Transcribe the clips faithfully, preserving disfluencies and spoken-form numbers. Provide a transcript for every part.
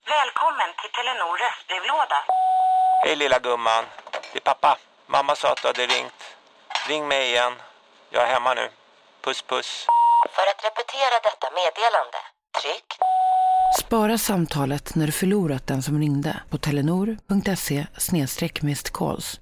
Välkommen till Telenor röstbrevlåda. Hej lilla gumman, det är pappa. Mamma sa att du hade ringt. Ring mig igen. Jag är hemma nu. Puss puss. För att repetera detta meddelande, tryck. Spara samtalet när du förlorat den som ringde på telenor.se snedstreck missed calls.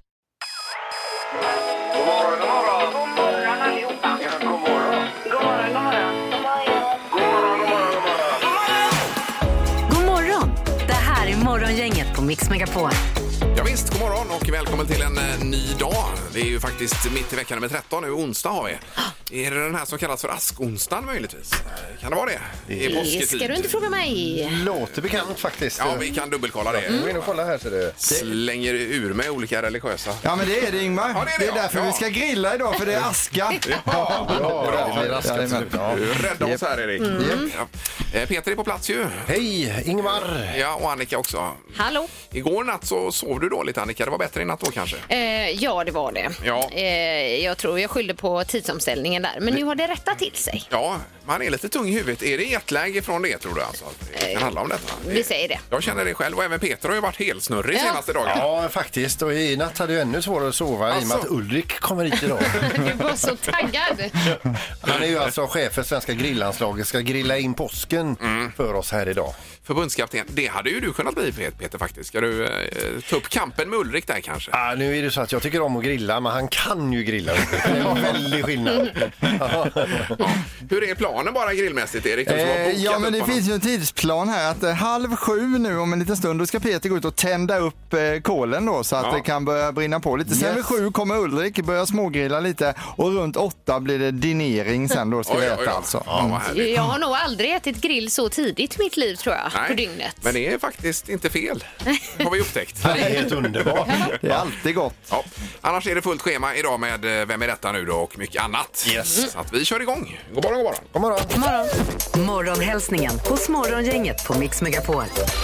God morgon, god morgon. God morgon allihopa. Ja, god morgon. God morgon, god morgon. God morgon, god morgon, god morgon. God morgon! Det här är Morgongänget på Mix Megapol. Ja visst, god morgon och välkommen till en eh, ny dag. Det är ju faktiskt mitt i veckan nummer tretton nu, onsdag har vi. Är det den här som kallas för askonsdagen möjligtvis? Kan det vara det? Det är Det ska du inte fråga mig. Låter bekant faktiskt. Ja, vi kan dubbelkolla det. Gå in och kolla här så det Slänger ur med olika religiösa. Ja, men det är det, Ingmar. Ja, det är det, det är ja. därför Ja. vi ska grilla idag, för det är aska. Ja, Ja, det blir raskat slut. Ja. Rädda oss här, Erik. Ja. Eh, Peter är på plats ju. Hej, Ingmar. Ja, och Annika också. Hallå? Igår natt så sov du dåligt, Annika. Det var bättre i natt då kanske? Eh, ja, det var det. Ja. Eh, jag tror jag skyllde på tidsomställningen där. Men nu har det rättat till sig. Ja, man är lite tung i huvudet. Är det jetlag från det, tror du alltså? Det kan handla om detta. Vi säger det. Jag känner det själv och även Peter har ju varit helt snurrig Ja. senaste dagen. Ja, faktiskt. Och i natt hade jag ännu svårare att sova i och med Alltså. att Ulrik kommer hit idag. Du var så taggad. Han är ju alltså chef för svenska grillanslaget. Ska grilla in påsken för oss här idag. Förbundskapten, det hade ju du kunnat bli, Peter, faktiskt. Ska du eh, ta upp kampen med Ulrik där kanske? Ah, nu är det så att jag tycker om att grilla, men han kan ju grilla. Det är en väldig skillnad. Ja. Hur är planen bara grillmässigt, Erik? Du som har Eh, bokat ja, men det upp finns honom. ju en tidsplan här att eh, halv sju nu om en liten stund, då ska Peter gå ut och tända upp eh, kolen då så att Ja. det kan börja brinna på lite. Sen Yes. vid sju kommer Ulrik börja smågrilla lite och runt åtta blir det dinering sen då ska Oj, vi oj, äta oj. alltså. Ja, vad härligt. Jag har nog aldrig ätit grill så tidigt i mitt liv, tror jag, Nej, på dygnet. men det är faktiskt inte fel, har vi upptäckt. Det är helt underbart. Det är alltid gott. Ja. Annars är det fullt schema idag med eh, Vem är detta nu då och mycket annat. Yes. Så att vi kör igång. God morgon, god morgon. God morgon. God morgon. Morgonhälsningen hos Morgongänget på Mix Megapol.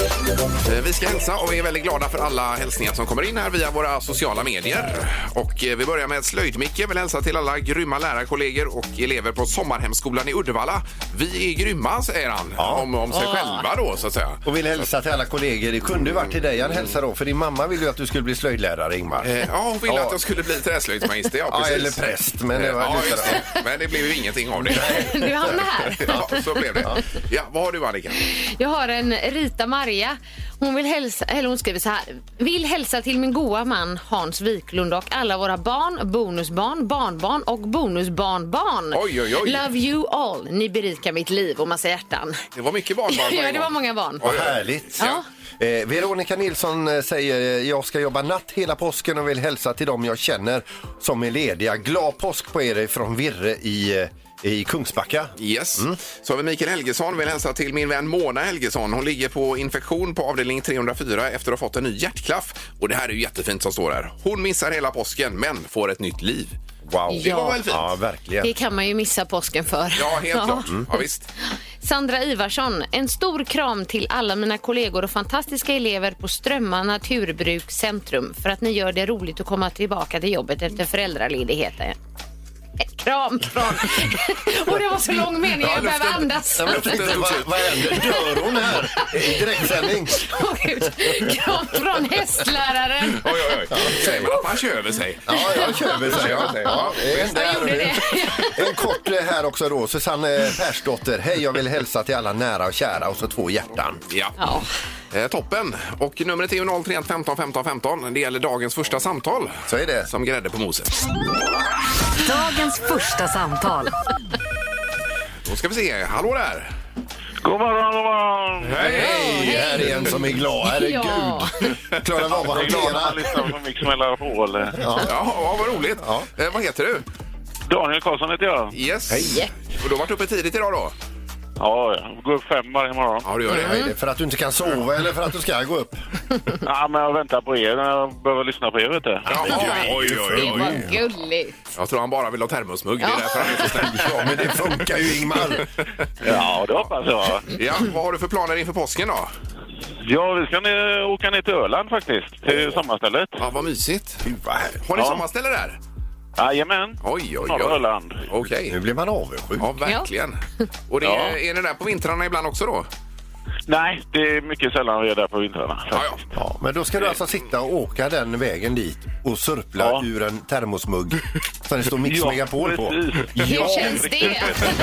Eh, Vi ska hälsa och vi är väldigt glada för alla hälsningar som kommer in här via våra sociala medier. Och eh, vi börjar med Slöjd-Micke. Vill hälsa till alla grymma lärarkollegor och elever på Sommarhemskolan i Uddevalla. Vi är grymma, säger han, om, om sig själva då, så att säga. Och vill hälsa till alla kollegor. Det kunde ju varit till dig. Han hälsar då, för din mamma ville ju att du skulle bli slöjdlärare, Ingmar. Eh, Ja, hon ville Ja. att jag skulle bli träslöjdsmästare, ja, Ja, precis. eller präst, men det var ja, lite just det. Men det blev ju ingenting av det. Du hamnar här. Ja, så blev det. Ja, vad har du, Annika? Jag har en Rita Maria. Hon vill hälsa, eller hon skriver så här. Vill hälsa till min goa man Hans Wiklund och alla våra barn, bonusbarn, barnbarn och bonusbarnbarn. Oj, oj, oj. Love you all. Ni berikar mitt liv och massa hjärtan. Det var mycket barnbarn på en Ja, det var gång. många barn. Vad härligt. Ja. Eh, Veronica Nilsson eh, säger jag ska jobba natt hela påsken och vill hälsa till dem jag känner som är lediga. Glad påsk på er från Virre i, eh, i Kungsbacka. Yes. Så har vi Mikael Helgesson, vill hälsa till min vän Mona Helgesson. Hon ligger på infektion på avdelning tre hundra fyra efter att ha fått en ny hjärtklaff. Och det här är ju jättefint som står här. Hon missar hela påsken men får ett nytt liv. Wow. Det var väl fint? Ja, verkligen. Det kan man ju missa påsken för. Ja, helt klart. Ja, visst. Sandra Ivarsson, en stor kram till alla mina kollegor och fantastiska elever på Strömma Naturbrukscentrum för att ni gör det roligt att komma tillbaka till jobbet efter föräldraledigheten. Kram från... Och det var så lång mening, Ja, jag behöver luften- andas. Jag vet inte, vad, vad händer? Dör hon här i direktsändning? Åh, Gud. Kram från hästläraren. Oj, oj, oj. Säger man att man kör över sig? Ja, jag kör väl sig. Ja, ja, en, Jag gjorde det. en kort eh, här också då. Susanne Persdotter. Hej, jag vill hälsa till alla nära och kära och så två hjärtan. Ja. Ja. Eh, toppen. Och numret är ju noll tre ett femton femton femton. Det gäller dagens första samtal. Så är det. Som grädde på moset. Dagens första samtal. Då ska vi se. Hallå där. God morgon, god morgon. Hej, här är en som är glad. Herregud. Ja. Klarar av att Jag är glad när man hantera. lyssnar på Mix Megapol. Ja, ja vad roligt. Ja. Eh, vad heter du? Daniel Karlsson heter jag. Yes. Hej. Och du har varit uppe tidigt idag då? Ja, jag går upp fem varje morgon. Ja, du gör det. Vad är det? För att du inte kan sova eller för att du ska gå upp? Ja, men jag väntar på er när jag behöver lyssna på er, vet du. Ja, oj, oj, Det oj, oj. var gulligt. Jag tror han bara vill ha termosmugg. Det är Ja. därför han är så snäll. Ja, men det funkar ju, Ingmar. Ja, det hoppas jag. Ja, vad har du för planer inför påsken då? Ja, vi ska ner, åka ner till Öland faktiskt, till sommarstället. Ja, vad mysigt. Gud, vad härligt. Har ni Ja. sommarställe där? Jajamän. Oj, oj, Norra oj. Öland. Okej. Nu blir man avundsjuk. Ja, verkligen. Och det Ja. är, är ni där på vintrarna ibland också då? Nej, det är mycket sällan vi är där på vintrarna. Ja, ja. Ja, men då ska du alltså sitta och åka den vägen dit och surpla Ja. ur en termosmugg så det står Mix Ja, Megapol på. precis. Hur känns det?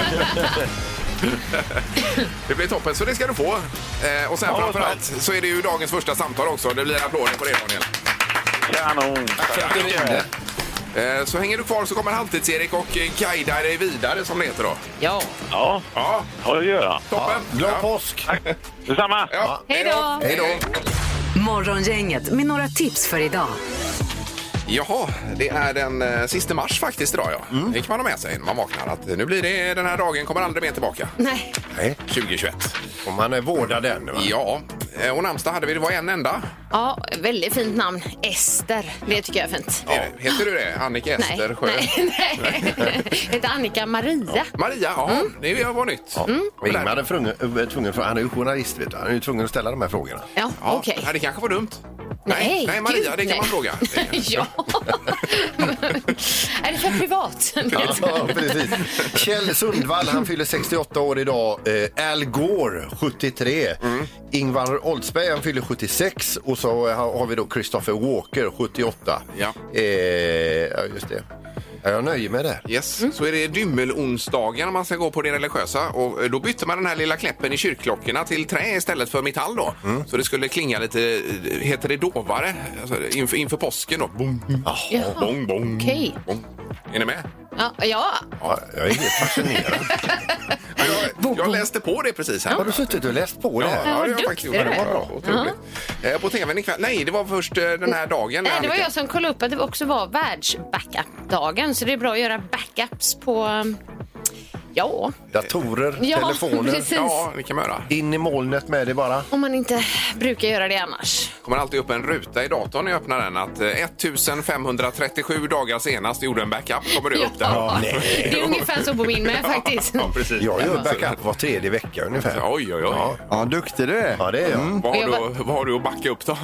Det blir toppen, så det ska du få. Eh, och sen Ja, framförallt så är det ju dagens första samtal också. Det blir applåder på det, Daniel. Kanon. Tack för att du ringde. Eh, så hänger du kvar så kommer Halvtids-Erik och eh, guidar dig vidare, som det heter då. Ja. Ja, Ja, ja det gör jag. toppen. Glad Ja. påsk! Detsamma. Ja. Hej då! Hej då! Morgongänget med några tips för idag. Jaha, det är den eh, sista mars faktiskt idag, ja. Mm. Det kan man ha med sig när man vaknar. Att nu blir det, den här dagen kommer aldrig mer tillbaka. Nej. Nej, tjugohundratjugoett. om man är vårdad än. Va? Ja, eh, och namnsdag hade vi, det var en enda. Ja, väldigt fint namn. Ester. Det tycker jag är fint. Ja. Heter du det? Annika Ester Nej, Sjö? nej, nej. Heter Annika Maria. Maria, ja, Mm. det var nytt. Ja. Och Ingmar är tvungen, äh, tvungen, han är ju journalist, vet du. Han är ju tvungen att ställa de här frågorna. Ja, Ja, okej. nej, det kanske var dumt. Nej, nej Maria, gud, det kan nej. man fråga. Ja. Är det för privat? Ja, precis. Kjell Sundvall, han fyller sextioåtta år idag. Eh, Al Gore, sjuttiotre. Mm. Ingvar Oldsberg, han fyller sjuttiosex. Och så har har vi då Christopher Walker, sjuttioåtta. Ja. Eh, ja, just det. Ja, jag nöjer med det. Yes. Så är det dymmelonsdagen om man ska gå på det religiösa. Och då bytte man den här lilla kläppen i kyrkklockorna till trä istället för metall då. Mm. Så det skulle klinga lite, heter det dovare? Alltså, inför, inför påsken då. Bong, Jaha. bong, bong, Okej. bong. Är ni med? Ja, ja. Ja, jag är helt fascinerad. Jag, jag läste på det precis här. Har du suttit och läst på det Ja, här? ja, det har jag duktig faktiskt gjort. du Det är. var bra. Otroligt. Eh, På tvn ikväll. Nej, det var först eh, den här dagen. Nej, det var Annika. jag som kollade upp att det också var världsbackup-dagen. Så det är bra att göra backups på... um, Ja, Datorer, Ja, telefoner. precis. Ja, det kan man göra. In i molnet med det bara. om man inte brukar göra det annars. Kommer alltid upp en ruta i datorn när jag öppnar den att eh, femtonhundratrettiosju dagar senast gjorde en backup. Kommer det upp där? Ja, det är ungefär så på min med faktiskt. Ja, precis. Jag gör backup var tredje vecka ungefär. Oj, oj, oj. Ja, Ja, duktig du är. ja det är jag. Vad, har Jag du, vad har du att backa upp då?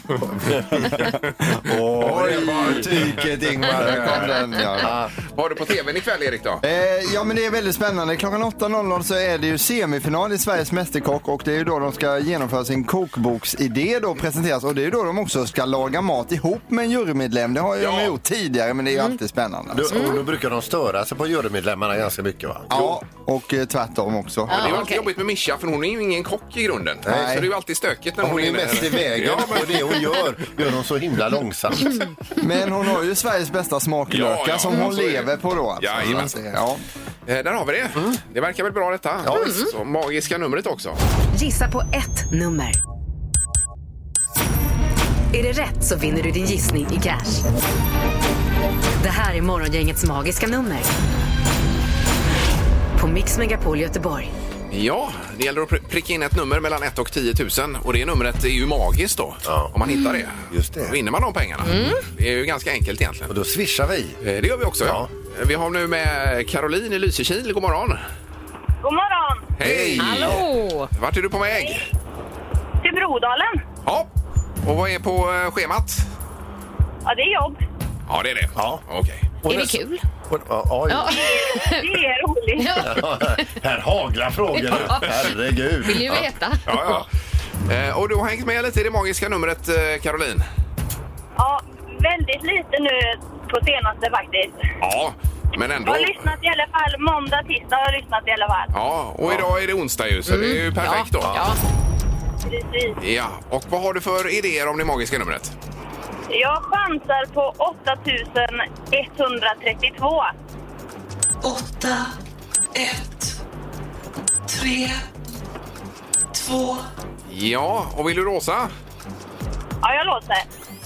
Oj, tyket Ingmar. Där kom den, ja. Vad har du på tvn ikväll, Erik då? Eh, ja, men det är väldigt spännande. Klockan åtta noll noll så är det ju semifinal i Sveriges Mästerkock och det är ju då de ska genomföra sin kokboksidé då presenteras och det är ju då de också ska laga mat ihop med en jurymedlem. Det har ju Ja. de gjort tidigare men det är ju alltid spännande. Då, och då brukar de störa sig på jurymedlemmarna ganska mycket, va? Ja, och eh, tvärtom också. Det är ju alltid okej. jobbigt med Mischa för hon är ju ingen kock i grunden. Nej. Så det är ju alltid stökigt när Hon hon är mest i vägen Ja, men- och det hon gör gör hon så himla långsamt. Men hon har ju Sveriges bästa smaklöka Ja, ja, som hon så är det. lever på då. Alltså. Jajamensan. Ja. Eh, Där har vi det. Det verkar väl bra detta. Ja, Så magiska numret också. Gissa på ett nummer. Är det rätt så vinner du din gissning i cash. Det här är Morgongängets magiska nummer. På Mix Megapol Göteborg. Ja, det gäller att pr- pricka in ett nummer mellan ett och tio tusen och det numret är ju magiskt då. Ja. Om man hittar det. Just det. Då vinner man de pengarna. Det är ju ganska enkelt egentligen. Och då swishar vi. Eh, Det gör vi också, ja. Vi har nu med Caroline i Lysekil. God morgon. God morgon! Hej! Hallå! Vart är du på väg? Till Brodalen. Ja. Och vad är på eh, schemat? Ja, det är jobb. Ja, det är det. Ja. Okej. Och Är det näs- kul? och- ja, oj. Ja. Det är roligt. Ja. Här haglar frågorna. Herregud. Vill ju veta. Ja, ja. Eh, Och du har hängt med lite i det magiska numret, eh, Caroline? Ja, väldigt lite nu på senaste faktiskt. Ja, men ändå. Jag har lyssnat i alla fall måndag, tisdag har jag lyssnat i alla fall. Ja, och idag är det onsdag ju, så det är ju perfekt då. Ja. Precis. Ja, och vad har du för idéer om det magiska numret? Jag chansar på åtta tusen etthundratrettiotvå. Åtta, ett, tre, två. Ja, och vill du låsa? Ja, jag låter.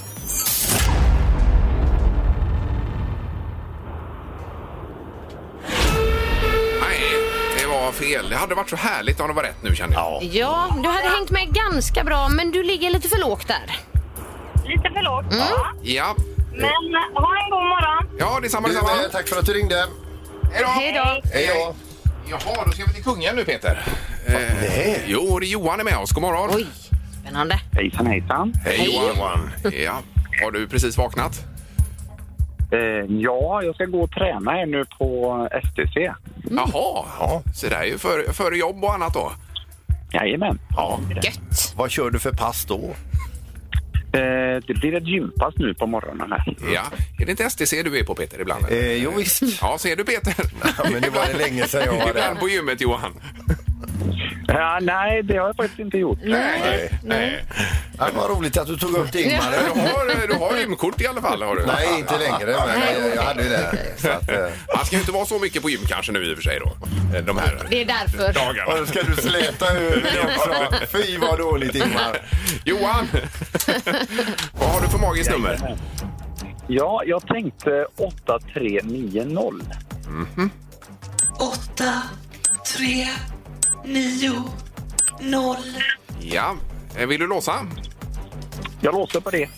Nej, det var fel. Det hade varit så härligt om det var rätt nu, känner jag. Ja, du hade hängt med ganska bra, men du ligger lite för lågt där. Lite för lågt, ja. Ja, Men ha en god morgon. ja detsamma, Du, detsamma. eh, tack för att du ringde. Hej då! Hej då. Hej då. Jaha, då ska vi till kungen nu, Peter. Eh, nej. Jo, det är Johan är med oss. God morgon. Oj, spännande. Hejsan, hejsan. Hej Johan. Ja, har du precis vaknat? Eh, ja, jag ska gå och träna här nu på S T C. Jaha, ja. Så det är ju för, för jobb och annat då? Jajamän. Ja. Gött. Vad kör du för pass då? Eh, det blir ett gympass nu på morgonen här. Ja. Är det inte S T C du är på, Peter, ibland? Eh, jo visst. Ja, ser du, Peter? Ja, men det var det länge sedan jag var Ibland där. på gymmet, Johan. Ja, nej, det har jag faktiskt inte gjort. Nej, nej. Ja, vad roligt att du tog upp det, Ingmar. Du har, du har gymkort i alla fall, har du? Nej, inte längre, men jag, jag hade ju det. Så att, eh. Man ska ju inte vara så mycket på gym kanske nu i och för sig då. De här Det är därför. dagarna. Och då ska du släta över det också. Fy vad dåligt, Ingmar. Johan, vad har du för magiskt nummer? Ja, jag tänkte åtta tre nio noll. Mm-hmm. åtta, tre, nio, noll. Ja, vill du låsa? Jag låser på det.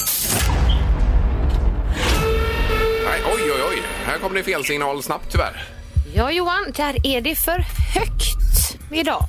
Nej, oj, oj, oj. Här kommer det fel signal snabbt tyvärr. Ja, Johan, där är det för högt idag.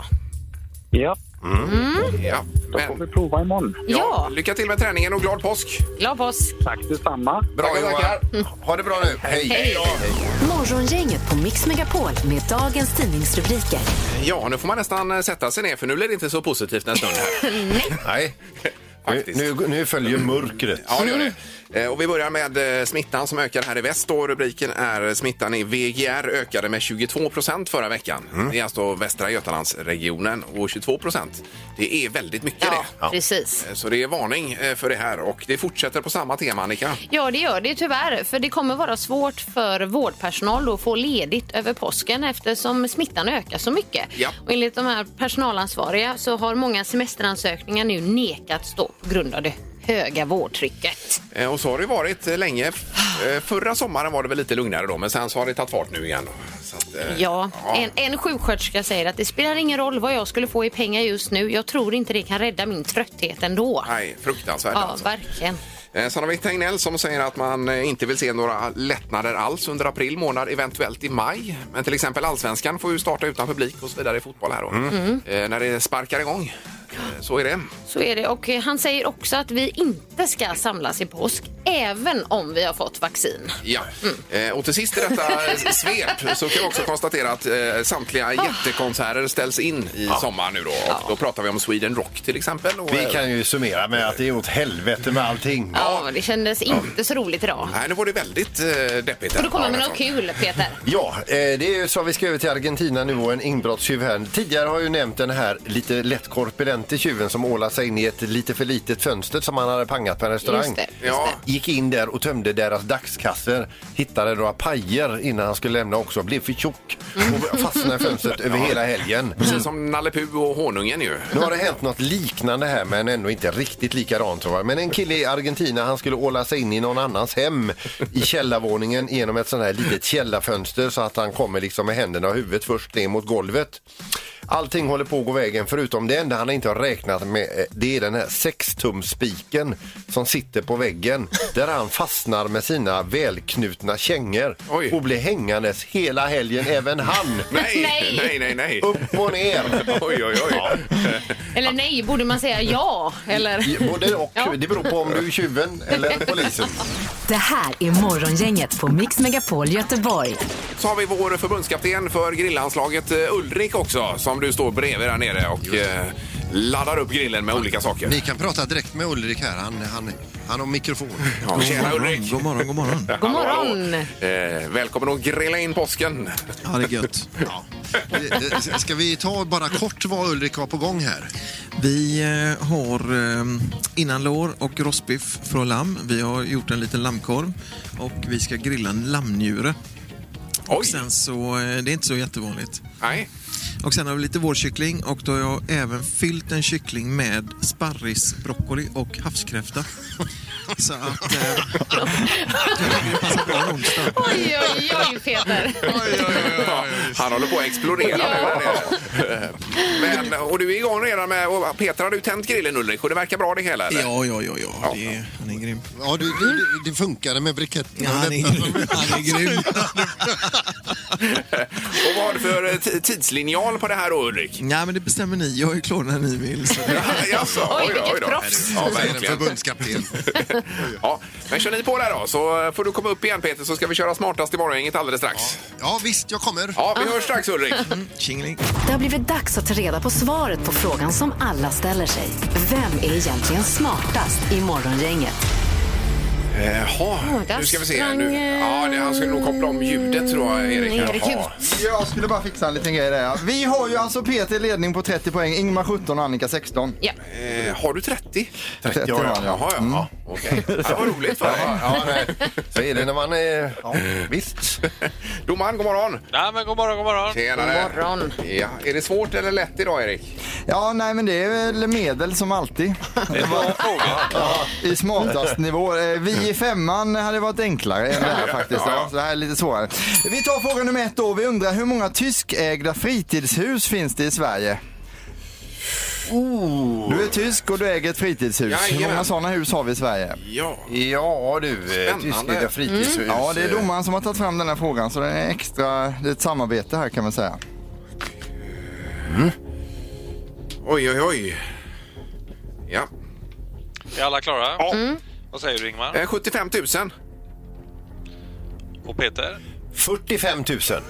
Ja. Mm. Ja, Då får men, vi prova imorgon. ja, Ja. lycka till med träningen och glad påsk. Glad påsk. Tack detsamma. Bra, Tackar, Johan. tackar. Ha det bra nu. Hej. Hej. Morgongänget på Mix Megapol med dagens tidningsrubriker. Ja, nu får man nästan sätta sig ner för nu blir det inte så positivt en stund här. Nej. Nu, Faktiskt. nu, nu följer mörkret. Ja, det gör det. Eh, Och vi börjar med eh, smittan som ökar här i väst. Och rubriken är smittan i V G R ökade med tjugotvå procent förra veckan. Det är alltså Västra Götalandsregionen och tjugotvå procent. Det är väldigt mycket Ja, det. precis. Eh, Så det är varning eh, för det här och det fortsätter på samma tema, Annika. Ja, det gör det tyvärr. För det kommer vara svårt för vårdpersonal då att få ledigt över påsken eftersom smittan ökar så mycket. Ja. Och enligt de här personalansvariga så har många semesteransökningar nu nekats då på grund av det höga vårdtrycket. Eh, Och så har det varit eh, länge. Eh, Förra sommaren var det väl lite lugnare då, men sen så har det tagit fart nu igen. Så att, eh, Ja, en, en sjuksköterska säger att det spelar ingen roll vad jag skulle få i pengar just nu. Jag tror inte det kan rädda min trötthet ändå. Nej, fruktansvärt Ja, alltså. verkligen. Eh, Sen har vi Tegnell som säger att man eh, inte vill se några lättnader alls under april månad, eventuellt i maj. Men till exempel Allsvenskan får ju starta utan publik och så vidare i fotboll här då. Mm. Eh, När det sparkar igång. Eh, Så är det. Så är det. Och eh, han säger också att vi inte ska samlas i påsk, även om vi har fått vaccin. Ja. Eh, Och till sist i detta svep så kan vi också konstatera att eh, samtliga jättekonserter ställs in i sommar nu då. Och då pratar vi om Sweden Rock till exempel. Och, Vi eh, kan ju summera med att det är åt helvete med allting. Ja, det kändes inte så roligt idag. Nej, nu var det väldigt eh, deppigt. Och du kommer Ja, med det något är så. kul, Peter. Ja, eh, det är ju så vi ska över till Argentina nu och en inbrottstjuv här. Tidigare har jag ju nämnt den här lite lätt korpulente tjuven som ålade sig in i ett lite för litet fönster som han hade pangat på en restaurang. Just det, just Ja. Gick in där och tömde deras dagskasser, hittade några pajer innan han skulle lämna också, blev för tjock och fastnade i fönstret över hela helgen. Precis som Nalle Puh och honungen ju. Nu har det hänt något liknande här men ändå inte riktigt likadant tror jag. Men en kille i Argentina, han skulle åla sig in i någon annans hem i källarvåningen genom ett sånt här litet källarfönster så att han kommer liksom med händerna och huvudet först ner mot golvet. Allting håller på att gå vägen förutom det enda han inte har räknat med, det är den här sextumspiken som sitter på väggen där han fastnar med sina välknutna kängor. Oj. Och blir hängandes hela helgen, även han. Nej, Nej. nej, nej, nej. Upp och ner. Oj, oj, oj. Eller nej, borde man säga ja? Eller? Både och. Ja. Det beror på om du är tjuven eller polisen. Det här är Morgongänget på Mix Megapol Göteborg. Så har vi vår förbundskapten för grillandslaget eh, Ulrik också, som du står bredvid där nere och eh, laddar upp grillen med olika saker. Ni kan prata direkt med Ulrik här. Han, han, han har mikrofon. Ja, tjena Ulrik! God morgon, god morgon. Ja, God hallå, morgon. hallå. Eh, välkommen att grilla in påsken. Ja, det är gött. Ja. Eh, Ska vi ta bara kort vad Ulrik har på gång här? Vi eh, har eh, innanlår och rostbiff från lamm. Vi har gjort en liten lammkorv och vi ska grilla en lammnjure. Oj. Och sen så, eh, det är inte så jättevanligt. Nej. Och sen har vi lite vårkyckling och då har jag även fyllt en kyckling med sparris, broccoli och havskräfta. Så att eh, det passar bra en onsdag. Oj, oj, oj, Peter. Ja, han håller på att explodera nu där nere. Men, och du är igång redan med, och Peter, har du tänt grillen Ulrik och det verkar bra det hela eller? Ja, ja, ja, ja. Det är, han är grym. Ja, du, du, det funkade med briketten. Ja, han är grym. Han är grym. Och vad har du för t- tidslinjal koll på det här då, Ulrik? Nej, men det bestämmer ni. Jag är klar när ni vill. Så det... Jaså, Oj, oj då, oj vilket då. proffs. Ja, Så är det verkligen. förbundskapten. Ja, men kör ni på där då så får du komma upp igen, Peter, så ska vi köra smartast i morgongänget alldeles strax. Ja, visst, jag kommer. Ja, vi hörs strax, Ulrik. Tjingeling. Det har blivit dags att ta reda på svaret på frågan som alla ställer sig. Vem är egentligen smartast i morgongänget? Jaha, där nu ska vi se. sprang, Nu. Ja, det, han skulle nog koppla om ljudet, tror jag, Erik. Erik Jaha. Jag skulle bara fixa en liten grej där. Vi har ju alltså Peter i ledning på trettio poäng, Ingmar sjutton och Annika sexton. Ja. Eh, har du trettio? trettio ja, har ja. han, ja. Jaha, ja. Mm. Okej. Det var roligt för dig. Ja, nej. Så är det när man är... Ja, visst. Domaren, god morgon. Nej, men god morgon, god morgon. Tjenare. God morgon. Ja, är det svårt eller lätt idag, Erik? Ja, nej men det är väl medel som alltid. Det är en bra fråga. Ja, i smartast nivå. Eh, Vi i femman hade varit enklare än det här faktiskt. Ja, så det här är lite svårare. Vi tar fråga nummer ett då. Vi undrar hur många tyskägda fritidshus finns det i Sverige? Oh. Du är tysk och du äger ett fritidshus. Hur Jajamän. många sådana hus har vi i Sverige? Ja. Ja du, eh, tyska fritidshus. Mm. Ja, det är domaren som har tagit fram den här frågan, så det är extra, det är ett samarbete här kan man säga. Mm. Oj, oj, oj. Ja. Är alla klara? Ja. Mm. Vad säger du, Ingmar? Eh, sjuttiofem tusen. Och Peter? fyrtiofem tusen.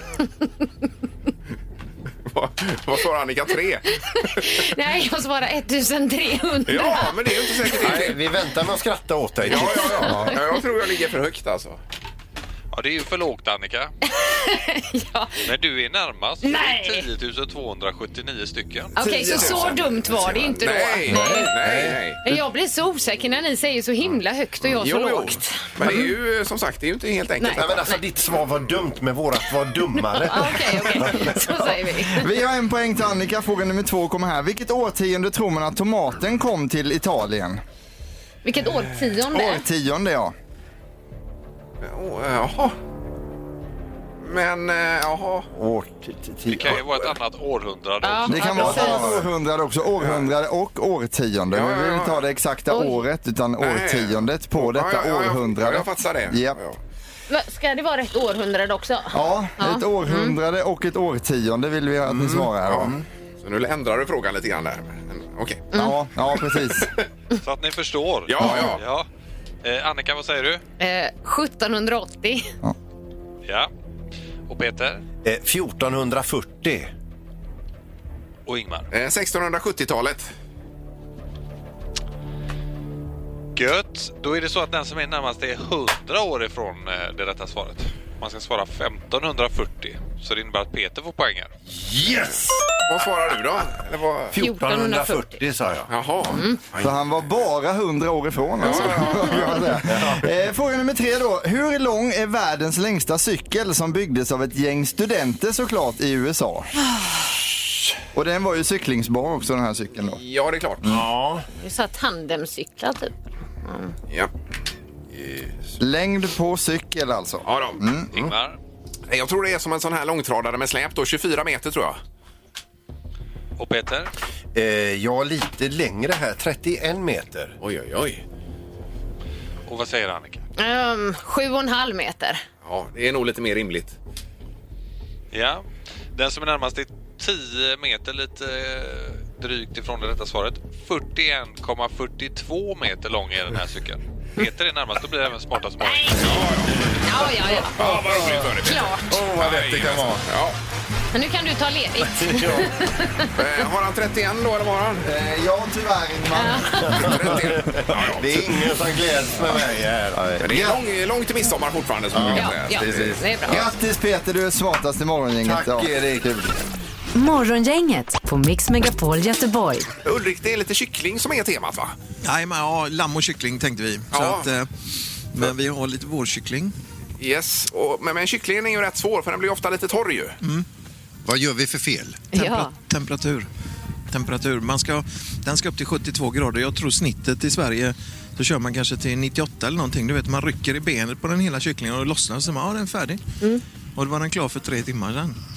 Vad, vad svarar Annika? Tre? Nej, jag svarar ettusentrehundra. Ja, men det är ju inte säkert. Nej, vi väntar med att skratta åt dig. Ja, ja, ja. ja. Jag tror jag ligger för högt alltså. Ja, det är ju för lågt, Annika. Ja. Men du är närmast. Nej. tio tusen tvåhundrasjuttionio stycken. Okej, så så dumt var det inte då. Nej, nej, nej. Men jag blir så osäker när ni säger så himla högt och jag så Jo, jo. lågt. Men det är ju som sagt, det är ju inte helt enkelt. Nej, men alltså ditt svar var dumt, men vårat var dummare. Ja, Okej, okej. Så säger vi. Vi har en poäng till Annika. Fråga nummer två kommer här. Vilket årtionde tror man att tomaten kom till Italien? Vilket årtionde? Årtionde, ja. Oh, jaha. Men, eh, jaha. Det kan ju vara ett annat århundrade. Ja, Det kan ja, vara ett precis. annat århundrade också. Århundrade och årtionde. Ja, Men vi vill ja, inte ja. ta det exakta Oj. året utan Nej. årtiondet på detta Ja, ja, ja, ja. århundrade. Jag fattar det. Ja. Ja. Va, Ska det vara rätt århundrade också? Ja, Ja. ett århundrade och ett årtionde vill vi att ni svarar. Ja, Ja. Så nu ändrar du frågan lite grann där. Men, Okej. ja, ja precis. Så att ni förstår. Ja, ja. ja. Eh, Annika, vad säger du? Eh, sjuttonhundraåttio. Ja. Och Peter? Eh, fjortonhundrafyrtio. Och Ingmar? Eh, sextonhundrasjuttiotalet. Gött. Då är det så att den som är närmast är hundra år ifrån eh, det rätta svaret. Man ska svara femtonhundrafyrtio. Så det innebär att Peter får poäng här. Yes! Vad svarar du då? Eller vad? fjortonhundrafyrtio sa jag. Jaha. Så han var bara hundra år ifrån. Alltså. kan man säga. Eh, Fråga nummer tre då. Hur lång är världens längsta cykel som byggdes av ett gäng studenter såklart i U S A? Och den var ju cyklingsbar också, den här cykeln då. Ja, det är klart. Ja. Det är så att tandemcyklar typ. Mm. Ja. Längd på cykel alltså. Ja då. Mm. Ingmar? Jag tror det är som en sån här långtradare med släp då, tjugofyra meter tror jag. Och Peter? Eh, ja, lite längre här. trettioen meter. Oj, oj, oj. Och vad säger Annika? Um, sju och en halv meter. Ja, det är nog lite mer rimligt. Ja. Den som är närmast är tio meter lite eh, drygt ifrån det rätta svaret. fyrtioen komma fyrtiotvå meter lång är den här cykeln. Peter är närmast, då blir det även smartast morgon. Ja, ja, ja. Ja, vad roligt för dig. Klart. Åh, vad lätt det kan vara. Ja. Men nu kan du ta ledigt. Eh, har han trettioen då, eller var han? Eh, ja, tyvärr Ingmar. trettioen. Ja, ja. Det är ingen som gläds med mig här. Men det är lång, långt till midsommar fortfarande. Som Ja, ja, säga. ja, Precis. det är bra. Grattis Peter, du är smartast i morgongänget. Tack, Erik. Kul. Morgongänget på Mix Megapol Göteborg. Ulrik, det är lite kyckling som är temat, va? Nej, men ja, lamm och kyckling tänkte vi. Så Ja. att, eh, men vi har lite vårkyckling. Yes. Och, men, men kycklingen är ju rätt svår, för den blir ofta lite torr ju. Vad gör vi för fel? Tempera- Ja. Temperatur. Temperatur. Man ska, den ska upp till sjuttiotvå grader. Jag tror snittet i Sverige, så kör man kanske till nittioåtta eller någonting. Du vet, man rycker i benet på den hela kycklingen och lossnar, så man, ja, den är färdig. Och då var den klar för tre timmar sedan.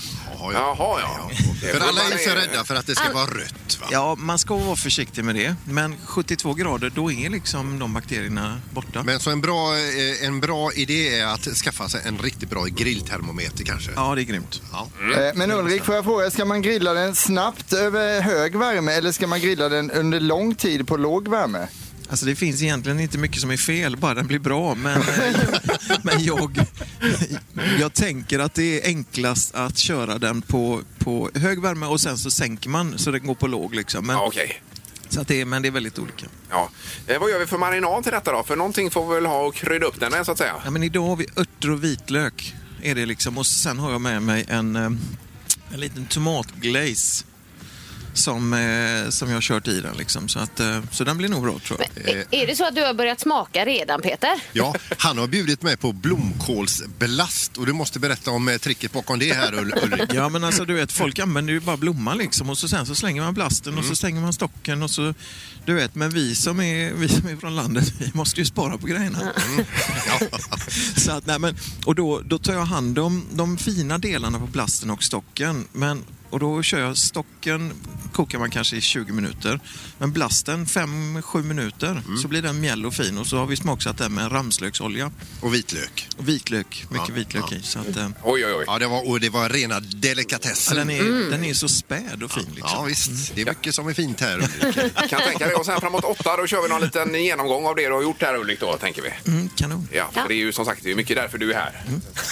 Ja, Jaha, ja. För alla är ju så rädda för att det ska vara rött. Va? Ja, man ska vara försiktig med det. Men sjuttiotvå grader, då är liksom de bakterierna borta. Men så en bra, eh, en bra idé är att skaffa sig en riktigt bra grilltermometer kanske. Ja, det är grymt. Ja. Eh, Men Ulrik, får jag fråga, ska man grilla den snabbt över hög värme eller ska man grilla den under lång tid på låg värme? Alltså det finns egentligen inte mycket som är fel, bara den blir bra. Men, men jag, jag tänker att det är enklast att köra den på, på hög värme och sen så sänker man så den går på låg. Liksom. Men, Ja, okej. så att det, är- men det är väldigt olika. Ja. Eh, vad gör vi för marinad till detta då? För någonting får vi väl ha och krydda upp den med så att säga. Ja, men idag har vi örter och vitlök. Är det liksom. Och sen har jag med mig en, eh, en liten tomatglaze som, eh, som jag har kört i den. Liksom. Så, att, eh, så den blir nog bra, tror jag. Är, är det så att du har börjat smaka redan, Peter? Ja, han har bjudit mig på blomkålsblast och du måste berätta om eh, tricket bakom det här, Ull- Ulrik. Ja, men alltså du vet, folk använder ju bara blomman liksom och så sen så slänger man blasten och Mm. så stänger man stocken och så, du vet, men vi som är, vi som är från landet, vi måste ju spara på grejerna. Mm. Så att, nej, men, och då, då tar jag hand om de fina delarna på blasten och stocken, men och då kör jag stocken, kokar man kanske i tjugo minuter. Men blasten fem sju minuter. Mm. Så blir den mjäll och fin. Och så har vi smaksatt den med ramslöksolja. Och vitlök. Och vitlök, mycket Ja, vitlök ja. i. Så att, eh, Oj, oj, oj. Ja, det var, och det var rena ja, delikatessen. den, är, den är så späd och fin. Liksom. Ja, visst. Det är mycket som är fint här, Ulrik. Kan tänka dig. Och sen framåt åtta då kör vi någon liten genomgång av det du har gjort här, Ulrik, då tänker vi. Mm, kanon. Ja, för det är ju som sagt det är mycket därför du är här.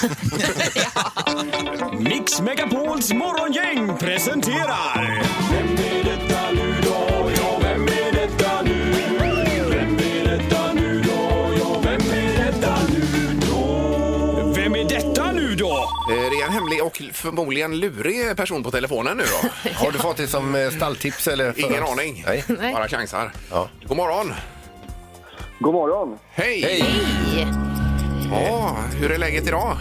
Mix Megapols morgongäng presenterar... Vem är detta nu då? Ja, vem är detta nu? Vem är detta nu då? Ja, vem är detta nu då? Vem är detta nu då? Eh, Det är en hemlig och förmodligen lurig person på telefonen nu då. Har du fått det som eh, stalltips eller? för- Ingen aning. Nej. Nej. Bara chansar. Ja. God morgon. God morgon. Hej. Hej! Ja, hur är läget idag?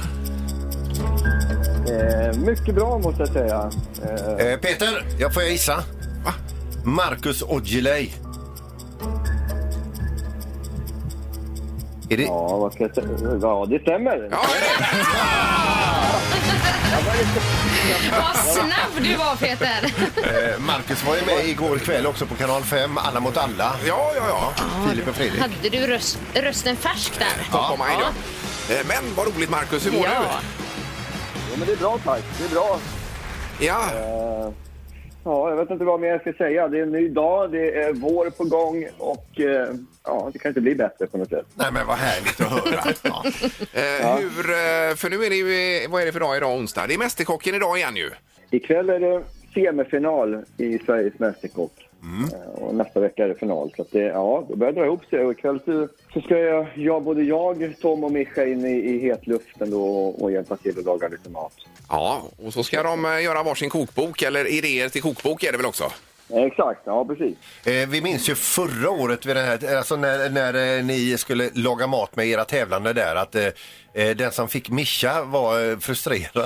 Eh, mycket bra måste jag säga. Eh, Eh, Peter, jag får jag gissa? Va? Marcus Aujalay. Är det... ja, vad ska jag säga? Ja, det stämmer. Ja, det är det. Vad snabb du var, Peter! Eh, Marcus var ju med igår kväll också på kanal fem, Alla mot alla. Ja, ja, ja. Filip och Fredrik. Hade du röst, rösten färsk där? Ja, mig då. Eh, Men vad roligt, Marcus. Hur mår Ja. Ja, men det är bra, tack. Det är bra. du? Ja. Eh, ja, jag vet inte vad mer jag ska säga. Det är en ny dag, det är vår på gång och eh, ja, det kan inte bli bättre på något sätt. Nej, men vad härligt att höra. Ja. Eh, hur, eh, för nu är det ju, vad är det för dag idag, onsdag? Det är Mästerkocken idag igen ju. Ikväll är det semifinal i Sveriges Mästerkock. Eh, Och nästa vecka är det final. Så att det, ja, det börjar dra ihop sig. Och ikväll så, så ska jag, jag, både jag, Tom och Mischa in i, i hetluften då och, och hjälpa till att laga lite mat. Ja, och så ska de eh, göra varsin kokbok, eller idéer till kokbok är det väl också? Eh, Exakt, ja precis. Eh, vi minns ju förra året vid den här, alltså när, när eh, ni skulle laga mat med era tävlande där, att eh, eh, den som fick Mischa var eh, frustrerad.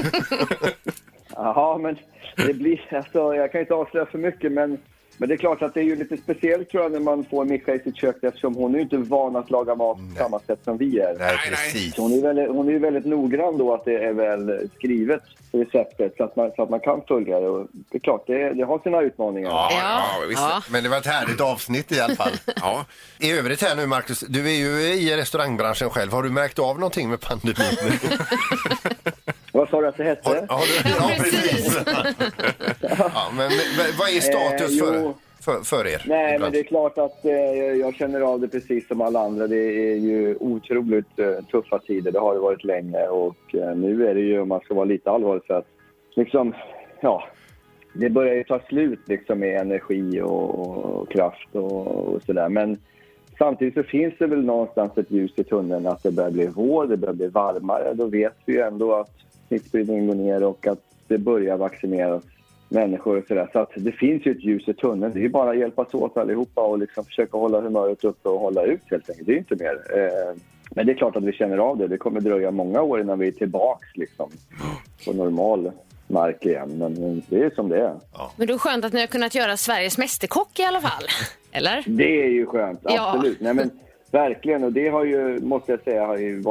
Ja, men det blir, alltså, jag kan inte avslöja för mycket, men, men det är klart att det är ju lite speciellt tror jag när man får Mischa i sitt kök, eftersom hon är ju inte van att laga mat på samma sätt som vi är. Nej, precis. Så hon är väldigt, hon är ju väldigt noggrann då att det är väl skrivet receptet så att man, så att man kan följa det. Och det är klart, det, det har sina utmaningar. Ja, Ja. ja, visst. Ja. Men det var ett härligt avsnitt i alla fall. Ja. I övrigt här nu, Marcus, du är ju i restaurangbranschen själv. Har du märkt av någonting med pandemin? Vad sa du att det hette? Har, har du, ja, precis. Ja, men men vad är status Eh, för, jo. för, för er? Nej, men det är klart att eh, jag känner av det precis som alla andra. Det är ju otroligt eh, tuffa tider. Det har det varit länge och eh, nu är det ju, om man ska vara lite allvarlig, så att liksom, ja, det börjar ju ta slut liksom med energi och, och kraft och, och sådär. Men samtidigt så finns det väl någonstans ett ljus i tunneln att det börjar bli vår, det börjar bli varmare. Då vet vi ju ändå att smittspridningen går ner och att det börjar vaccineras människor och sådär. Så att det finns ju ett ljus i tunneln. Det är ju bara att hjälpas åt allihopa och liksom försöka hålla humöret uppe och hålla ut helt enkelt. Det är ju inte mer. Eh, men det är klart att vi känner av det. Det kommer dröja många år innan vi är tillbaks liksom på normal mark igen. Men det är som det är. Men det är skönt att ni har kunnat göra Sveriges Mästerkock i alla fall. Eller? Det är ju skönt, Ja. absolut. Nej, men verkligen, och det har ju, måste jag säga, har ju varit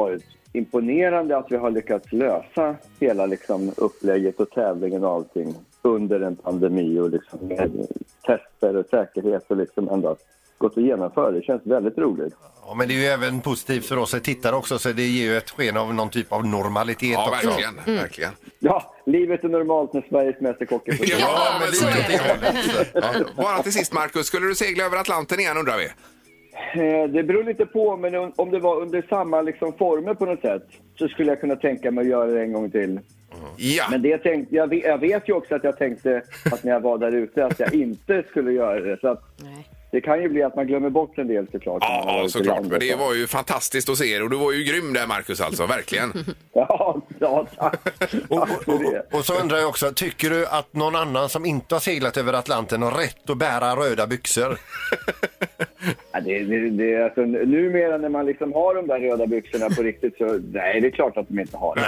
imponerande att vi har lyckats lösa hela liksom, upplägget och tävlingen och allting under en pandemi och liksom, med tester och säkerhet och liksom ändå gått att genomföra. Det känns väldigt roligt. Ja, men det är ju även positivt för oss att titta också, så det ger ju ett sken av någon typ av normalitet Ja, också. verkligen, mm. verkligen. Ja, livet är normalt när Sveriges mästerkock är på ja, ja, men lite åt det hållet. Ja. Bara till sist, Marcus, skulle du segla över Atlanten igen, undrar vi? Det beror lite på, men om det var under samma liksom former på något sätt så skulle jag kunna tänka mig att göra det en gång till. Ja. Men det tänkte, jag, vet, jag vet ju också att jag tänkte att när jag var där ute att jag inte skulle göra det. Så att det kan ju bli att man glömmer bort en del såklart. Ja, såklart. Men det var ju fantastiskt att se er och du var ju grym där, Marcus, alltså. Verkligen. Ja, ja, tack. Och, och, och så undrar jag också, tycker du att någon annan som inte har seglat över Atlanten har rätt att bära röda byxor? Ja, det, det, det, alltså, numera när man liksom har de där röda byxorna på riktigt så nej, det är klart att de inte har det.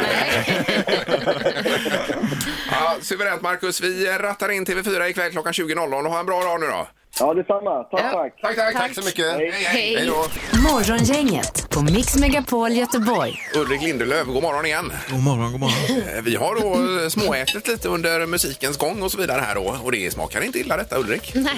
Ja, suveränt, Marcus. Vi rattar in T V fyra ikväll klockan tjugo noll noll och ha en bra dag nu då. Ja, detsamma. Tack, ja. tack. Tack, tack. Tack så mycket. Hej, hej. Hej då. Morgongänget på Mix Megapol Göteborg. Ulrik Lindelöf, god morgon igen. God morgon, god morgon. Vi har då småätit lite under musikens gång och så vidare här då. Och det smakar inte illa detta, Ulrik. Nej.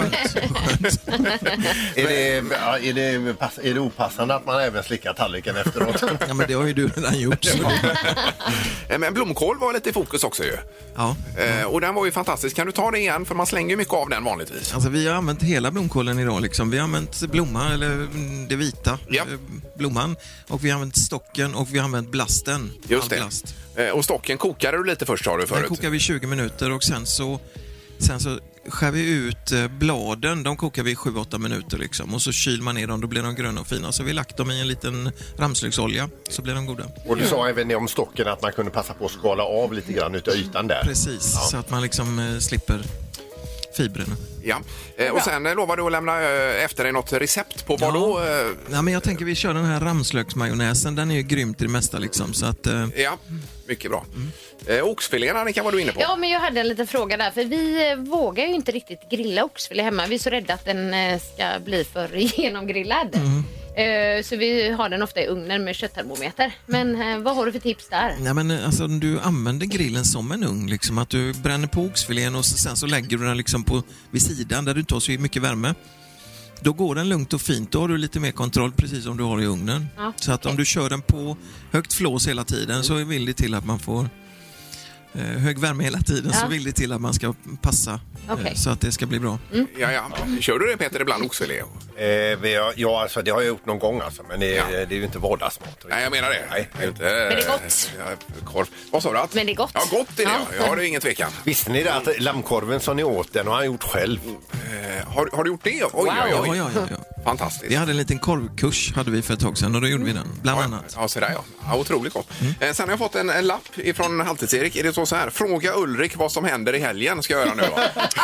är, det, ja, är, det, är det opassande att man även slickar tallriken efteråt? Ja, men det har ju du redan gjort. Så det... Men blomkål var lite i fokus också ju. Ja. Eh, och den var ju fantastisk. Kan du ta det igen? För man slänger ju mycket av den vanligtvis. Alltså vi har använt hela blomkålen idag liksom. Vi har använt blomman, eller det vita ja. blomman. Och vi har använt stocken och vi har använt blasten. Just det. Blast. Eh, och stocken kokade du lite först, har du förut? Den kokar vi tjugo minuter och sen så, sen så skär vi ut bladen. De kokar vi i sju åtta minuter liksom. Och så kyl man ner dem, då blir de gröna och fina. Så vi lagt dem i en liten ramslöksolja, så blir de goda. Och du sa även om stocken att man kunde passa på att skala av lite grann utav ytan där. Precis, ja. Så att man liksom eh, slipper fibrerna. Ja, eh, och sen eh, lovar du att lämna eh, efter dig något recept på vad ja. då? Eh... Ja, men jag tänker vi kör den här ramslöksmajonnäsen, den är ju grymt i det mesta liksom, så att... Eh... Ja, mycket bra. Mm. Eh, oxfilén, Annika, var du inne på? Ja, men jag hade en liten fråga där, för vi eh, vågar ju inte riktigt grilla oxfilé hemma. Vi är så rädda att den eh, ska bli för genomgrillad. Mm. Uh, så vi har den ofta i ugnen med kötttermometer. Men uh, vad har du för tips där? Nej, men alltså du använder grillen som en ugn liksom, att du bränner på oxfilén och sen så lägger du den liksom på vid sidan där du tar så mycket värme. Då går den lugnt och fint. Då har du lite mer kontroll, precis som du har i ugnen. Ja, så att okay. Om du kör den på högt flås hela tiden så vill det till att man får hög värme hela tiden, ja. Så vill det till att man ska passa okay. Så att det ska bli bra. Mm. Ja, ja. Kör du det, Peter, ibland oxfilé? Eh, ja, alltså, det har jag gjort någon gång alltså, men det, ja. det är ju inte vardagsmat. Nej, jag menar det. Nej, det är inte, men det är gott. Ja, korv. Vad sa du? Att? Men det är gott. Ja, gott är det. Ja, ja, det är ingen tvekan. Visste ni det att lammkorven som ni åt, den har han gjort själv? Eh, har, har du gjort det? Oj, wow. oj, oj. Ja, ja, ja, ja. Fantastiskt. Vi hade en liten korvkurs hade vi för ett tag sedan och då gjorde vi den, bland ja, annat. Ja, så där ja. Ja, otroligt gott. Mm. Eh, sen har jag fått en, en lapp ifrån Halvtids-Erik. Är det så, så här? Fråga Ulrik vad som händer i helgen ska jag göra nu då.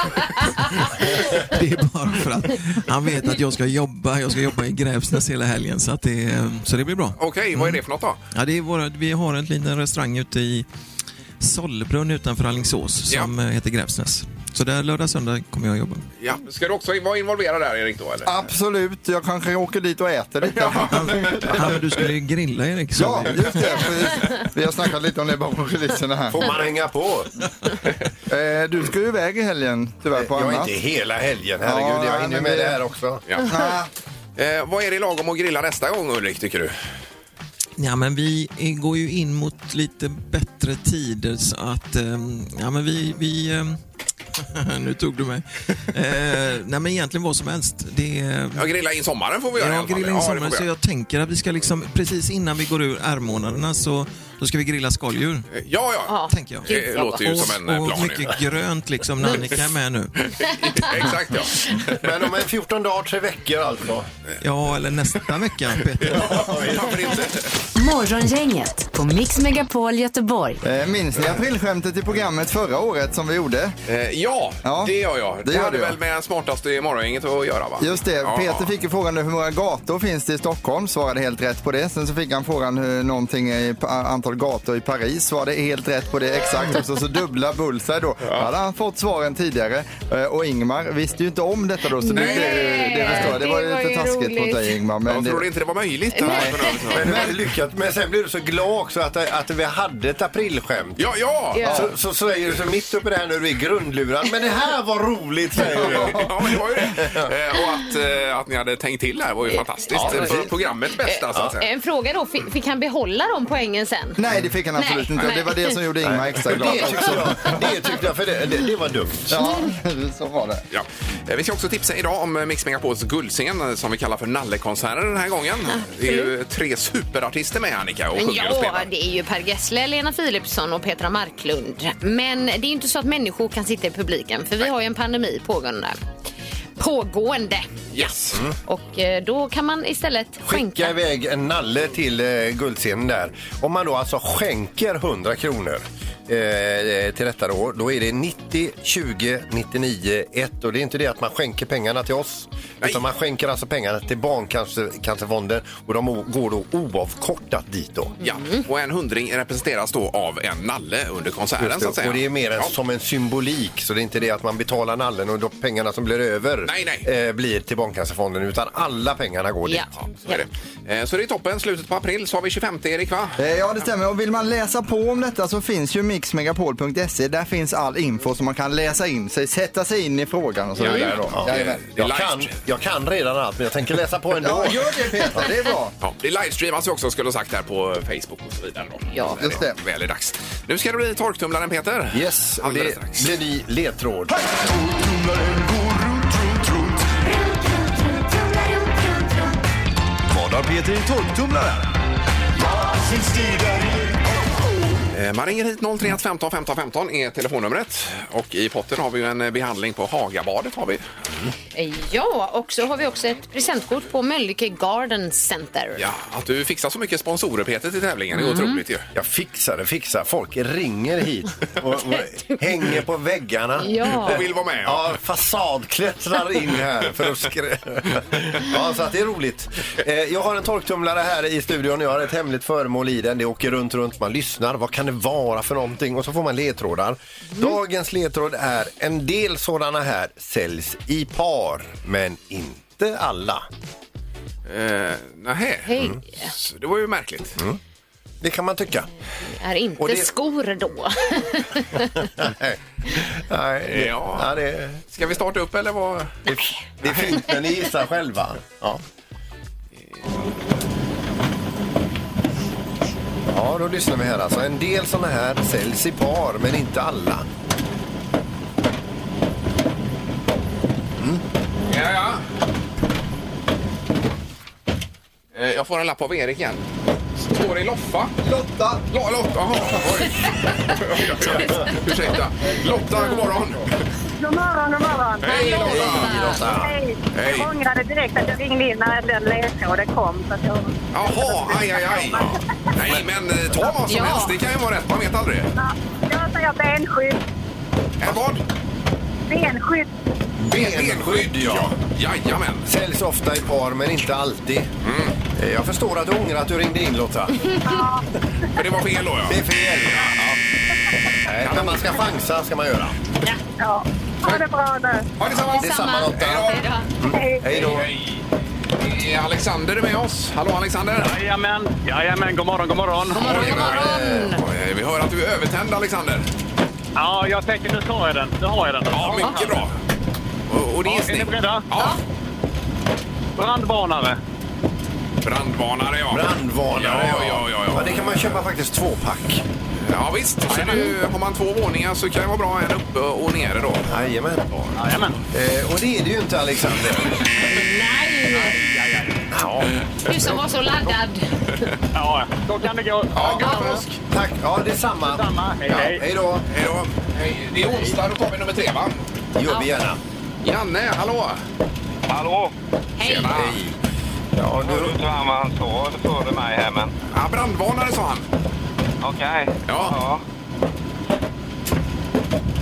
Det är bara för att han vet att jag ska jobba. Jag ska jobba i Grävsnäs hela helgen, så, att det, så det blir bra. Okej, okay, vad är det för något då? Ja, det är våra, vi har en liten restaurang ute i Sollebrunn utanför Alingsås som ja. heter Grävsnäs. Så där lördag söndag kommer jag jobba. Ja, ska du också vara involverad där, Erik, då, eller? Absolut, jag kanske åker dit och äter lite. Ja, ja, men du skulle grilla, Erik. Så. Ja, just det. Vi har snackat lite om det bakom kulisserna här. Får man hänga på? Du ska ju iväg i helgen, tyvärr, på annat. Jag är inte hela helgen, herregud. Ja, jag hinner med det här också. Ja. eh, vad är det lagom att grilla nästa gång, Ulrik, tycker du? Ja, men vi går ju in mot lite bättre tider, så att ja, men vi... vi nu tog du mig. Eh, nej, men egentligen vad som helst. Det, jag grillar in sommaren får vi göra. Ja, grilla in sommaren, ja, så jag tänker att vi ska liksom, precis innan vi går ur ärmånaderna så då ska vi grilla skaldjur. Ja, ja. Tänker jag. Det låter ju som en och, plan. Och mycket grönt liksom, när Annika är med nu. Exakt, ja. Men om en fjorton dagar, tre veckor alltså. Ja, eller nästa vecka, Peter. Ja, varför inte? Morgongänget på Mix Megapol Göteborg. Eh, minns ni aprilskämtet i programmet förra året som vi gjorde? Eh, Ja, Ja, det gör jag. Det, det gör hade du, väl med smartaste i morgongänget att göra, va? Just det. Ja, Peter ja. fick ju frågan hur många gator finns det i Stockholm, svarade helt rätt på det. Sen så fick han frågan hur någonting i antal gator i Paris, svarade helt rätt på det exakt. Och så, så dubbla bullseye då. Ja. Hade han fått svaren tidigare. Och Ingmar visste ju inte om detta då, så det, det, det förstår jag. Det var ju lite taskigt mot dig, Ingmar. Men jag det... trodde inte det var möjligt. Men det var lyckat. Men sen blev du så glad också att, att vi hade ett aprilskämt. Ja, ja! ja. Så, så säger du så mitt uppe där när du är grundlurad. Men det här var roligt, säger du. Ja, men det var ju det. Och att, att ni hade tänkt till här var ju fantastiskt. Ja, för programmets bästa, så att säga. En fråga då, fick, fick han behålla de poängen sen? Nej, det fick han absolut Nej. inte. Nej. Det var det som gjorde Ingmar extra glad. Det tyckte jag, det tyckte jag för det, det, det var dumt. Ja, så var det. Ja. Vi ska också tipsa idag om Mix Megapols guldscen som vi kallar för Nallekonserten den här gången. Det är ju tre superartister med, Annika, och sjunger och spelar. Ja, det är ju Per Gessle, Lena Philipsson och Petra Marklund. Men det är ju inte så att människor kan sitta i publiken, för vi har ju en pandemi pågående. Pågående. Yes. Mm. Och eh, då kan man istället skänka. Skicka iväg en nalle till eh, guldscenen där. Om man då alltså skänker hundra kronor eh, till detta då, då är det nittio tjugo nittionio ett, och det är inte det att man skänker pengarna till oss. Nej. Utan man skänker alltså pengarna till Barncancerfonden, och de går då oavkortat dit då. Ja, och en hundring representeras då av en nalle under konserten, det, så att säga. Och det är mer ja. som en symbolik, så det är inte det att man betalar nallen och de pengarna som blir över nej, nej. Eh, blir till Barncancerfonden, utan alla pengarna går ja. dit. Ja, så, är det. Eh, så det är toppen. Slutet på april så har vi tjugofemte, Erik, va? Eh, ja, det stämmer. Och vill man läsa på om detta så finns ju mix megapol punkt se. Där finns all info som man kan läsa in sig, sätta sig in i frågan och så ja, vidare. ja. Ja, det, det jag, kan, jag kan redan allt, men jag tänker läsa på ändå. Ja, gör det, Peter. Det är bra. Ja, det livestreamas också, skulle jag sagt, här på Facebook och så vidare. Då. Ja, just det. Väl är dags. Nu ska det bli torktumlaren, Peter. Yes, och det blir ny ledtråd. Vad har Peter i torktumlaren? Man ringer hit noll tre ett femton femton femton är telefonnumret. Och i potten har vi ju en behandling på Hagabadet. Har vi. Mm. Ja, och så har vi också ett presentkort på Mölnlycke Garden Center. Ja, att du fixar så mycket sponsorer, Peter, till tävlingen är mm. otroligt ju. Jag fixar det, fixar. Folk ringer hit och, och hänger på väggarna. Ja. Och vill vara med. Ja, ja fasadklättrar in här för att skrä... Ja, så att det är roligt. Eh, jag har en torktumlare här i studion. Jag har ett hemligt föremål i den. Det åker runt, runt. Man lyssnar. Vad kan det vara för någonting? Och så får man ledtrådar. Mm. Dagens ledtråd är: en del sådana här säljs i par, men inte alla. Eh, nej. Hej. Mm. Det var ju märkligt. Mm. Det kan man tycka. Det är inte det... skor då. Nej. Nej, det, ja. Ja, det... Ska vi starta upp eller vad? Det, det är fint när ni gissar själva. Ja. Ja, då lyssnar vi här alltså. En del sådana här säljs i par, men inte alla. Mm. Ja, ja. Eh, jag får en lapp av Erik igen. Står det Loffa? Lotta. L- Lotta, jaha. Oj. Ursäkta. Lotta, god morgon. God morgon, god morgon. Hej, Lotta. Hej. Hej. Jag ångrade direkt att jag ringde in när den ledtråden kom. Så att jag... Jaha, aj, aj, aj. Nej, men ta vad som Ja. helst. Det kan ju vara rätt, man vet aldrig. Ja, jag säger benskydd. En vad? Benskydd. Ben, benskydd, ja. Jajamän. Säljs ofta i par, men inte alltid. Mm. Jag förstår att du ångrar att du ringde in, Lotta. Ja. För det var fel då, ja. Det är fel. Ja. Nej, men man ska chansa, ska man göra. Ja. Ja. Ha det bra nu. Ha det samma. Det är samma, Lotta. Hej. Hej då. Är Alexander med oss? Hallå, Alexander. Jajamän, jajamän, god morgon, god morgon. God morgon, god morgon. Eh, Vi hör att du är övertänd, Alexander. Ja, jag tänker nu tar jag den. Nu har jag den. Ja, mycket bra. Och, och det är Ja, är ni beredda? Ja. Brandvarnare. Brandvarnare, ja. Brandvarnare, ja. Ja, ja, ja. Ja, det kan man köpa faktiskt två pack. Ja, visst. Så nu, har man två våningar så kan det vara bra en uppe och nere då. Jajamän. Jajamän. Eh, och det är det ju inte, Alexander. Nej! Ja. Du som var så laddad. Ja, då kan det gå. Ja, god påsk. Tack. Ja, det är samma. Samma. Hej, Ja, hej. hej då. Hej då. Hej. Det är onsdag, då tar vi nummer tre, va? Det gör vi gärna. Janne, hallå. Hallå. Hej. Tjena. Hej. Ja, Nu nu... tror jag han sa före mig här, men... Ja, brandvarnare sa han. Okej. Ja.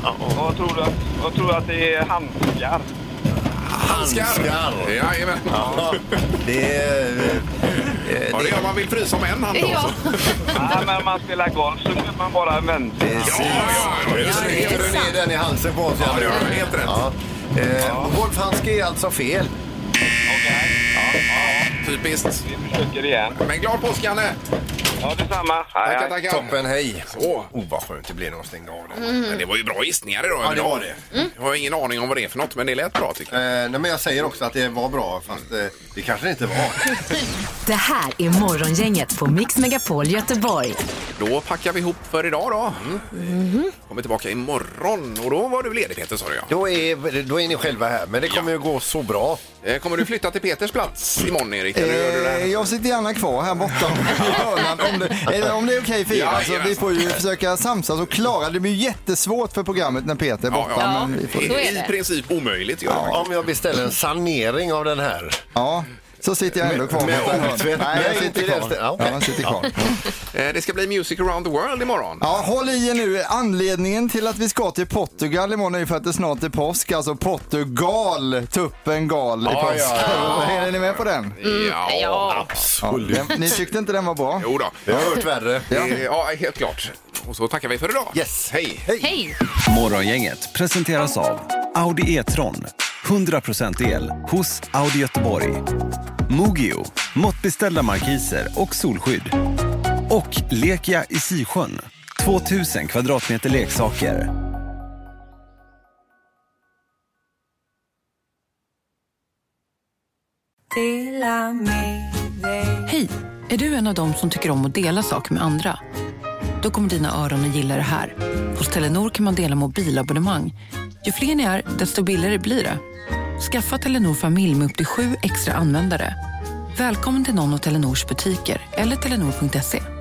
Vad tror du att, vad tror du att det är handskar? Handskar? Jajamän. Ja, det är... Det, ja, det gör man vill frysa om en hand Ja. också. Ja, men när man spelar golf så kan man bara vänta. Ja, ja, ja. Så heter du ner den i halsen på oss. Ja, det gör du helt rätt. Ja. Eh, Golfhandske är alltså fel. Okej. Ja, ja, typiskt. Vi försöker igen. Men glad påsk, Janne. Ja, detsamma. Hej, Tackar, hej. tackar. Toppen, hej. Så. Oh, vad skönt det blir när de stängde av det. Mm. Men det var ju bra gissningar idag. Ja, det var det. Mm. Jag har ingen aning om vad det är för något, men det lät bra tycker jag. Eh, nej, men jag säger också att det var bra, fast eh, det kanske det inte var. Det här är Morgongänget på Mix Megapol Göteborg. Då packar vi ihop för idag då. Mm. Kommer tillbaka imorgon. Och då var du ledig, Peter, sa du, ja. Då är, då är ni själva här, men det kommer ju gå så bra. Eh, Kommer du flytta till Peters plats imorgon, Erik? Eller gör du det? Eh, jag sitter gärna kvar här borta i hörnan, om det, eller om det är okej för er. Ja, Alltså, ja. vi får ju försöka samsas och klara. Det blir jättesvårt för programmet när Peter är borta. Ja. Men vi får... Så är I det. princip omöjligt. Ja. Om jag beställer en sanering av den här. Ja, så sitter jag ändå kvar. Med borta i hörnan. ångtvätt. Nej, jag Nej, sitter inte kvar. det. Ja, Ja, okej. jag sitter kvar. Eh, Det ska bli Music around the world imorgon. Ja, håll i er nu. Anledningen till att vi ska till Portugal imorgon är ju för att det snart är påsk. Alltså Portugal, tuppen gal i Ja, påsk. ja, ja. Är ni med på den? Ja, Ja. absolut. Ja, ni tyckte inte den var bra? Jo då. Jag har hört värre. Ja. ja, helt klart. Och så tackar vi för idag. Yes. Hej. Hej! Morgongänget presenteras av Audi E-tron. hundra procent el hos Audi Göteborg. Mogio, måttbeställda markiser och solskydd. Och Lekia i Sisjön. tvåtusen kvadratmeter leksaker. Hej! Är du en av dem som tycker om att dela saker med andra? Då kommer dina öron att gilla det här. Hos Telenor kan man dela mobilabonnemang. Ju fler ni är, desto billigare blir det. Skaffa Telenor familj med upp till sju extra användare. Välkommen till någon av Telenors butiker eller telenor punkt se.